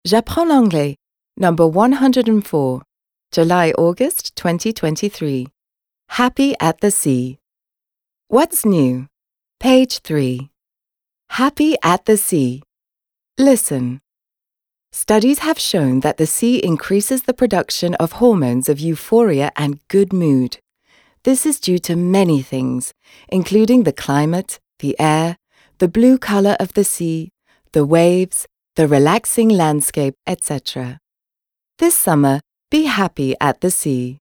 J'apprends l'anglais, number 104, July-August 2023. Happy at the Sea. What's new? Page 3. Happy at the sea. Listen. Studies have shown that the sea increases the production of hormones of euphoria and good mood. This is due to many things, including the climate, the air, the blue color of the sea, the waves, the relaxing landscape, etc. This summer, be happy at the sea.